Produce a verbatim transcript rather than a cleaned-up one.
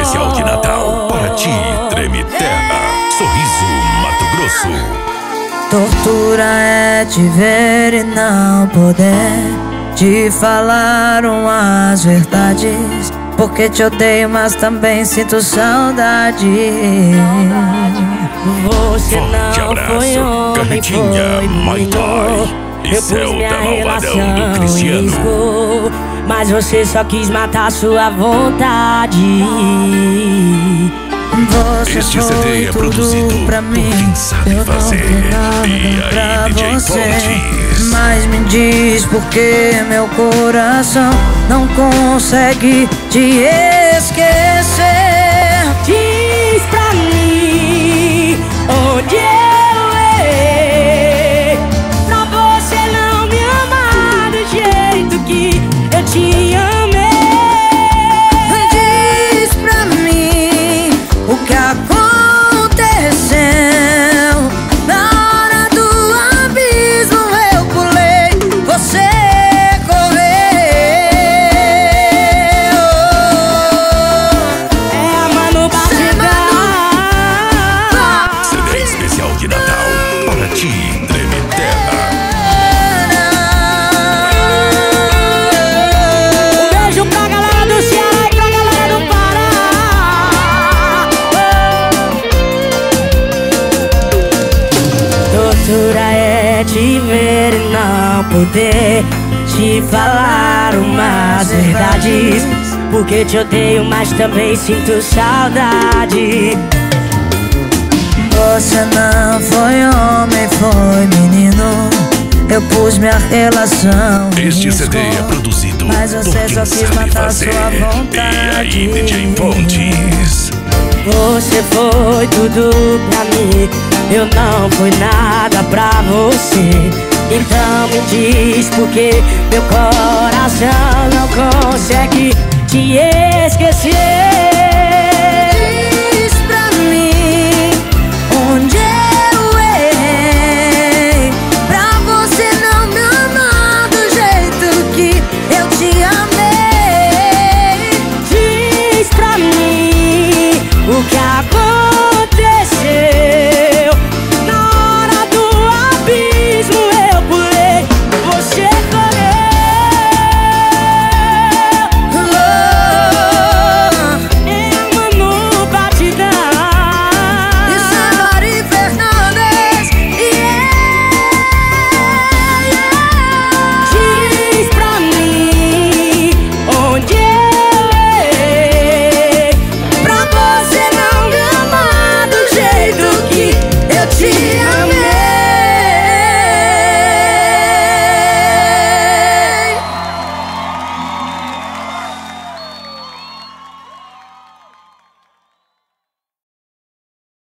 especial de Natal para ti, Treme Terra, Sorriso, Mato Grosso. Tortura é te ver e não poder te falar umas verdades, porque te odeio, mas também sinto saudade. Você Forte não abraço, foi homem, Carretinha, foi My menino. Toy e Eu pus Celta minha Malvadão relação do em Cristiano. risco, mas você só quis matar sua vontade. Você Este foi C D é tudo produzido pra por mim, quem sabe eu fazer. não tenho E nada aí, pra D J você. Pontes? Mas me diz por que meu coração não consegue te esquecer. Diz pra mim onde eu errei pra você não me amar do jeito que eu te amei. Diz pra mim o que aconteceu. Na hora do abismo eu pulei, você correu. É a Manu Batidão. C D especial de Natal para ti, Treme Terra. Um beijo pra galera do Ceará e pra galera do Pará. Tortura é te ver e não poder te falar umas verdades, porque te odeio, mas também sinto saudade. Você não foi homem, foi menino. Eu pus minha relação em Este risco, C D é produzido mas por você quem só quis sabe matar fazer. sua vontade. E aí, D J Pontes? Você foi tudo pra mim, eu não fui nada pra você. Então me diz por que meu coração não consegue te esquecer. Diz pra mim onde eu errei pra você não me amar do jeito que eu te amei. Diz pra mim o que aconteceu. Na hora do abismo eu pulei, você correu. É a Manu Batidão e Sandori Fernandes. Diz pra mim onde eu errei pra você não me amar do jeito que eu te amo.